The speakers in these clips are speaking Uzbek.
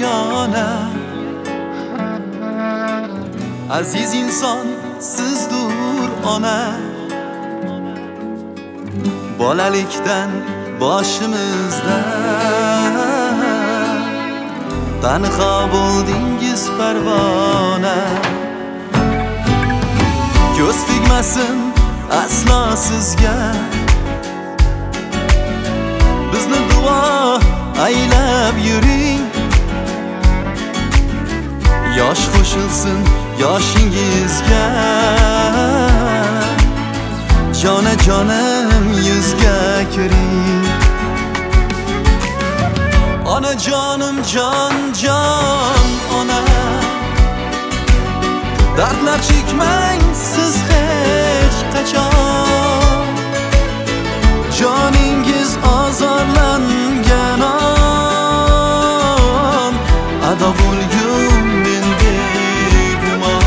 yagona aziz inson sizdur ona. Bolalikdan boshimizda tanho bo'ldingiz parvona. Ko'z tegmasin aslo sizga, bizni duo aylab yuring. Yosh qo'shilsin yoshingizga, jonajonim yuzga kiring. Onajonim jon jon ona, dardlar chekmang siz hech qachon. Joningiz ozorlangan on, ado bo'lgum men begumon.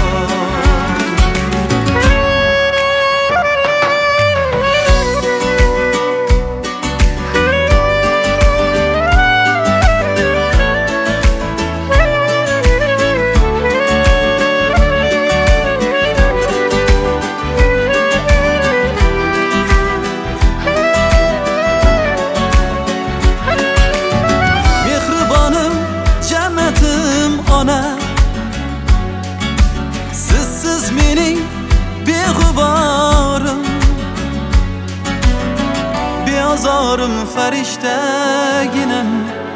Sizsiz mening beg'uborim, beozorim farishtaginam.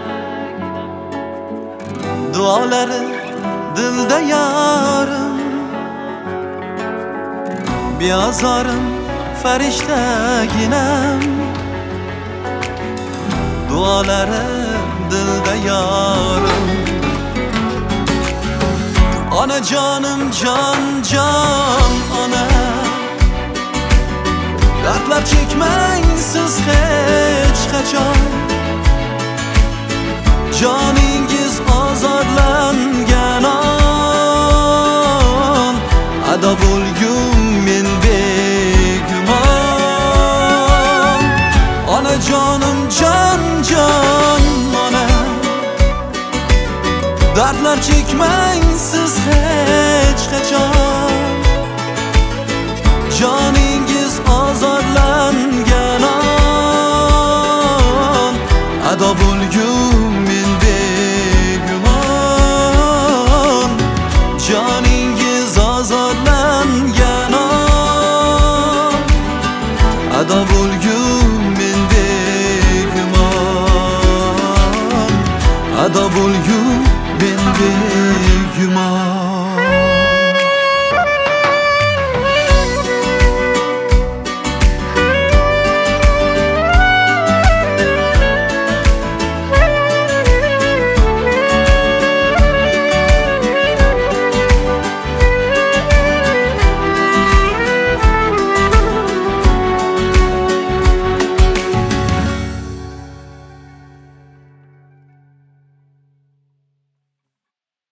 Duolari dilda yorim, beozorim farishtaginam. Duolari dilda yorim. Onajonim jon jon ona, dardlar chekmang siz hech qachon. Joningiz ozorlangan on, ado bo'lgum men begumon. Onajonim jon jon ona, dardlar chekmang siz hech qachon. Joningiz